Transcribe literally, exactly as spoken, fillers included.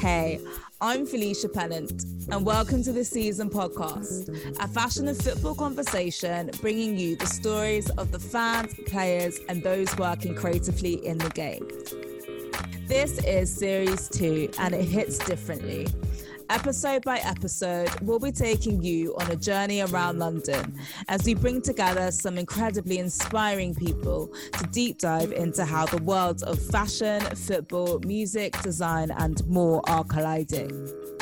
Hey, I'm Felicia Pennant, and welcome to the Season Podcast, a fashion and football conversation bringing you the stories of the fans, players, and those working creatively in the game. This is Series two, and it hits differently. Episode by episode, we'll be taking you on a journey around London as we bring together some incredibly inspiring people to deep dive into how the worlds of fashion, football, music, design, and more are colliding.